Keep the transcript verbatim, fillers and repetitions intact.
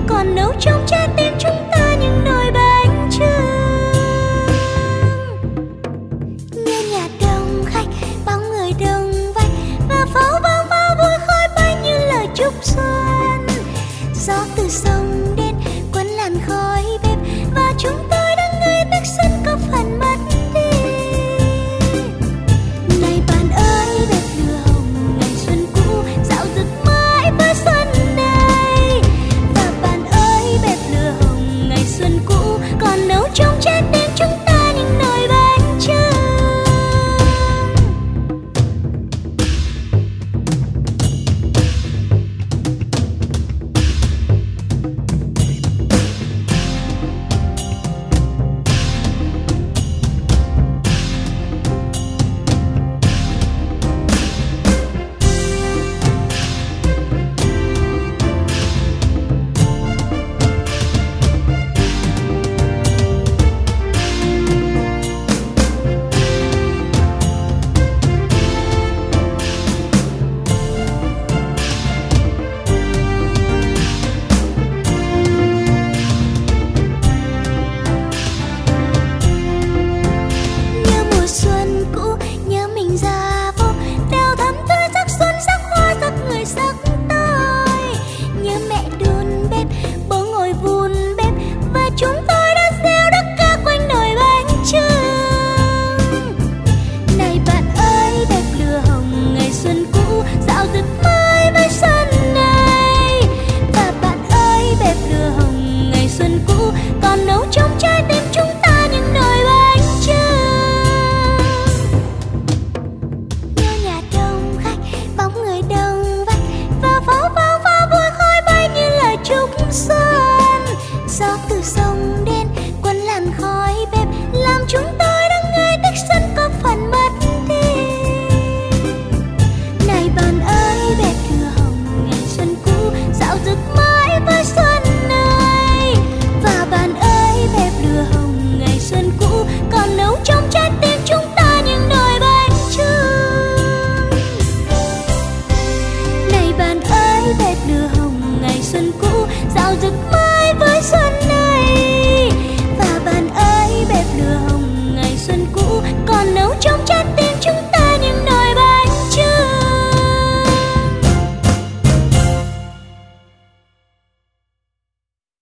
còn nấu trong trái tim chúng ta những nồi bánh chưng. Như nhà đông khách, bóng người đông vách và phố vang vào vui khói bay như lời chúc xuân. Gió từ sông đến cuốn làn khói bếp và chúng tôi đang ngây thức xuân có phần mất đi. Này bạn ơi, bếp lửa hồng ngày xuân cũ dạo rực mãi với xuân này. Và bạn ơi, bếp lửa hồng ngày xuân cũ còn nấu trong trái tim chúng ta những nồi bánh chưng. Gió từ sông đến cuốn làn khói bếp làm chúng tôi đang ngây thức xuân có phần mất đi. Này bạn ơi, bếp lửa hồng ngày xuân cũ dạo rực mãi với xuân này. Và bạn ơi, bếp lửa hồng ngày xuân cũ còn nấu trong trái tim chúng ta những nồi bánh chưng. Này bạn ơi, bếp lửa hồng ngày xuân cũ dạo rực mãi với xuân này. Và bạn ơi, bếp lửa hồng ngày xuân cũ còn nấu trong trái